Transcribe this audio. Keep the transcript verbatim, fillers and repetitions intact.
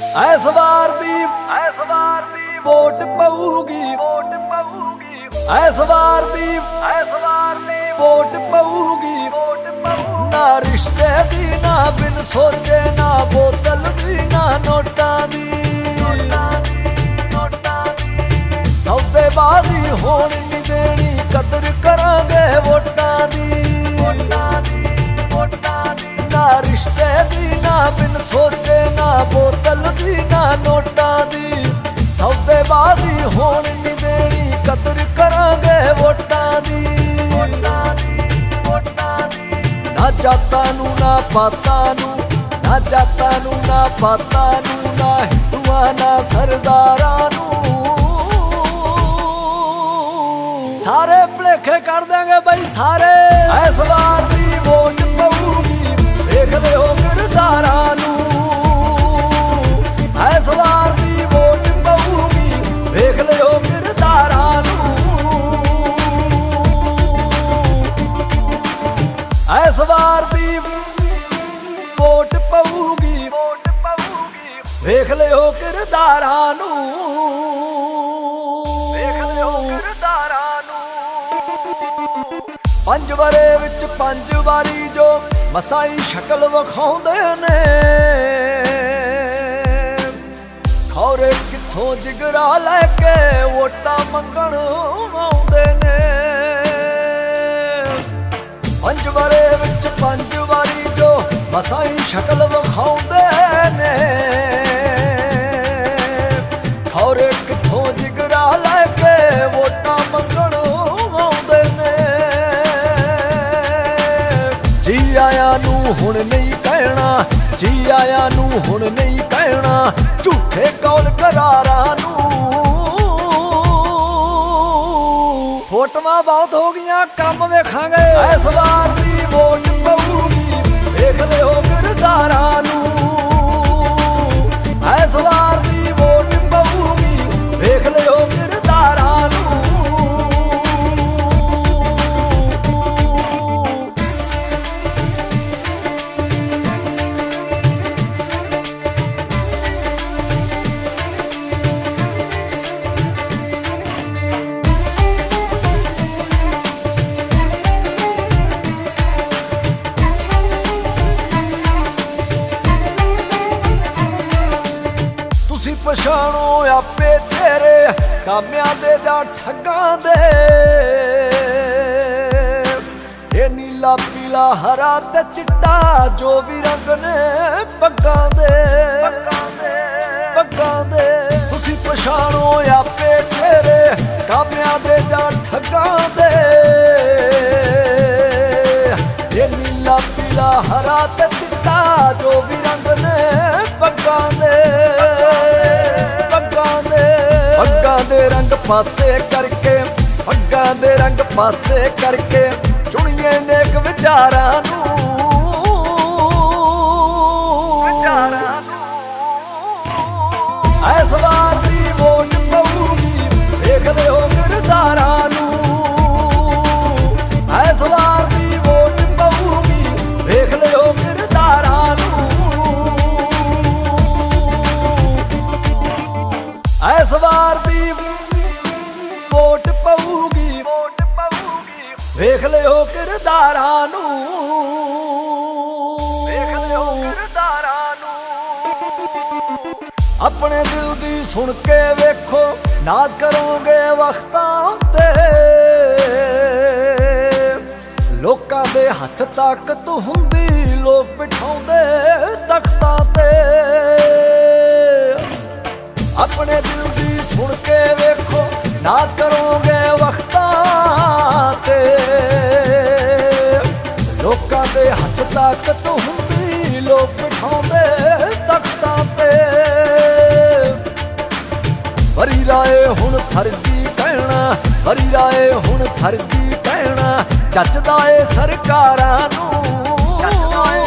S ਵਾਰ ਦੀ ਐਸ ਵਾਰ ਦੀ ਵੋਟ ਪਊਗੀ ਵੋਟ ਪਊਗੀ ਐਸ ਵਾਰ ਦੀ ਐਸ ਵਾਰ ਦੀ ਵੋਟ ਪਊਗੀ ਵੋਟ ਪਊ ਨਾ ਰਿਸ਼ਤੇ ਦੀ ਨਾ ਬਿਨ ਸੋਚੇ ਨਾ ਬੋਤਲ ਦੀ ਨਾ ਨੋਟਾਂ ਦੀ ਨੋਟਾਂ ਦੀ ਨੋਟਾਂ ਦੀ ਸੌਦੇਬਾਜ਼ੀ ਹੋਣ ਨਹੀਂ ਦੇਣੀ ਕਦਰ ਕਰਾਂਗੇ ਵੋਟਾਂ ਦੀ ਵੋਟਾਂ ਦੀ ਵੋਟਾਂ ਦੀ ਨਾ ਰਿਸ਼ਤੇ ਦੀ ਨਾ ਬਿਨ ਸੋਚੇ ਨਾ ਬੋਤਲ ਦੀ ਨਾ ਨੋਟਾਂ ਦੀ ਸੌਦੇਬਾਜ਼ੀ ਹੋਣ ਨਹੀਂ ਦੇਣੀ ਕਦਰ ਕਰਾਂਗੇ ਵੋਟਾਂ ਦੀ ਵੋਟਾਂ ਦੀ ਵੋਟਾਂ ਦੀ ਨਾ ਜਾਤਾਂ ਨੂੰ ਨਾ ਪਾਤਾਂ ਨੂੰ ਨਾ ਜਾਤਾਂ ਨੂੰ ਨਾ ਪਾਤਾਂ ਨੂੰ ਨਾ ਹਿੰਦੂਆਂ ਨਾ ਸਰਦਾਰਾਂ ਨੂੰ ਸਾਰੇ ਭੁਲੇਖੇ ਕਰ ਦਾਂਗੇ ਬਈ ਸਾਰੇ ਇਸ ਵਾਰ ਦੀ ਵੋਟ ਪਊਗੀ ਵੇਖਦੇ ਹੋ ਕਿਰਦਾਰਾਂ ਨੂੰ ਇਸ ਵਾਰ ਦੀ ਵੋਟ ਪਊਗੀ ਵੇਖ ਲਿਓ ਕਿਰਦਾਰਾਂ ਨੂੰ ਇਸ ਵਾਰ ਦੀ ਵੋਟ ਪਊਗੀ ਵੋਟ ਪਊਗੀ ਵੇਖ ਲਿਓ ਕਿਰਦਾਰਾਂ ਨੂੰ ਵੇਖ ਲਿਓ ਕਿਰਦਾਰਾਂ ਨੂੰ ਪੰਜ ਵਰੇ ਵਿੱਚ ਪੰਜ ਵਾਰੀ ਜੋ ਮਸਾਈ ਸ਼ਕਲ ਵਿਖਾਉਂਦੇ ਨੇ ਖੌਰੇ ਕਿੱਥੋਂ ਜਿਗਰਾ ਲੈ ਕੇ ਵੋਟਾਂ ਮੰਗਣ ਆਉਂਦੇ ਨੇ ਪੰਜ ਵਰੇ ਵਿੱਚ ਪੰਜ ਵਾਰੀ ਜੋ ਮਸਾਈ ਸ਼ਕਲ ਵਿਖਾਉਂਦੇ ਨੇ ਖੌਰੇ ਕਿੱਥੋਂ ਜਿਗਰਾ ਲੈ ਕੇ ਵੋਟਾਂ ਮੰਗਣ ਆਉਂਦੇ ਨੇ ਜੀ ਆਇਆਂ ਨੂੰ ਹੁਣ ਨਹੀਂ ਕਹਿਣਾ ਜੀ ਆਇਆਂ ਨੂੰ ਹੁਣ ਨਹੀਂ ਕਹਿਣਾ ਝੂਠੇ ਕੌਲ ਕਰਾਰਾਂ ਨੂੰ ਫੋਟੋਆਂ ਬਹੁਤ ਹੋ ਗਈਆਂ ਕੰਮ ਵੇਖਾਂਗੇ ਇਸ ਵਾਰ ਦੀ ਵੋਟ ਪਊਗੀ ਵੇਖ ਲਿਓ ਕਿਰਦਾਰਾਂ ਨੂੰ ਇਸ ਵਾਰ ਦੀ ਵੋਟ ਪਊਗੀ ਵੇਖ ਲਿਓ ਕਿਰਦਾਰਾਂ ਨੂੰ ਪਛਾਣੋ ਆਪੇ ਤੇਰੇ ਕਾਮਿਆਂ ਦੇ ਜਾਂ ਠੱਗਾਂ ਦੇ ਇਹ ਨੀਲਾ ਪੀਲਾ ਹਰਾ ਤੇ ਚਿੱਟਾ ਜੋ ਵੀ ਰੰਗ ਨੇ ਪੱਗਾਂ ਦੇ ਪੱਗਾਂ ਦੇ ਤੁਸੀਂ ਪਛਾਣੋ ਆਪੇ ਤੇਰੇ ਕਾਮਿਆਂ ਦੇ ਜਾਂ ਠੱਗਾਂ ਦੇ ਇਹ ਨੀਲਾ ਪੀਲਾ ਹਰਾ ਤੇ ਚਿੱਟਾ ਜੋ ਵੀ ਰੰਗ ਨੇ ਪੱਗਾਂ ਦੇ ਪੱਗਾਂ ਦੇ ਰੰਗ ਪਾਸੇ ਕਰਕੇ ਪੱਗਾਂ ਦੇ ਰੰਗ ਪਾਸੇ ਕਰਕੇ ਚੁਣੀਏ ਨੇਕ ਵਿਚਾਰਾਂ ਨੂੰ ਵਿਚਾਰਾਂ ਨੂੰ ਇਸ ਵਾਰ ਦੀ ਵੋਟ ਪਊਗੀ ਵੇਖ ਲਿਓ ਕਿਰਦਾਰਾਂ ਨੂੰ ਇਸ ਵਾਰ ਦੀ ਵੋਟ ਪਊਗੀ ਵੇਖ ਲਿਓ ਕਿਰਦਾਰਾਂ ਨੂੰ ਇਸ ਵਾਰ ਦੀ ਵੋਟ ਪਊਗੀ ਵੋਟ ਪਊਗੀ ਵੇਖ ਲਿਓ ਕਿਰਦਾਰਾਂ ਨੂੰ ਵੇਖ ਲਿਓ ਕਿਰਦਾਰਾਂ ਨੂੰ ਆਪਣੇ ਦਿਲ ਦੀ ਸੁਣ ਕੇ ਵੇਖੋ ਨਾਜ਼ ਕਰੋਗੇ ਵਕਤਾਂ ਤੇ ਲੋਕਾਂ ਦੇ ਹੱਥ ਤਾਕਤ ਹੁੰਦੀ ਲੋਕ ਬਿਠਾਉਂਦੇ ਤਖਤਾਂ ਤੇ ਆਪਣੇ ਦਿਲ ਦੀ ਸੁਣ ਕੇ ਵੇਖੋ ਨਾਜ਼ ਕਰੋਗੇ ਵਕਤਾਂ ਤੇ ਲੋਕਾਂ ਦੇ ਹੱਥ ਤਾਕਤ ਹੁੰਦੀ ਲੋਕ ਬਿਠਾਉਂਦੇ ਤਖਤਾਂ ਤੇ ਵਰੀ ਰਾਏ ਹੁਣ ਫਰਜ਼ੀ ਕਹਿਣਾ ਵਰੀ ਰਾਏ ਹੁਣ ਫਰਜ਼ੀ ਕਹਿਣਾ ਜੱਜਦਾ ਏ ਸਰਕਾਰਾਂ ਨੂੰ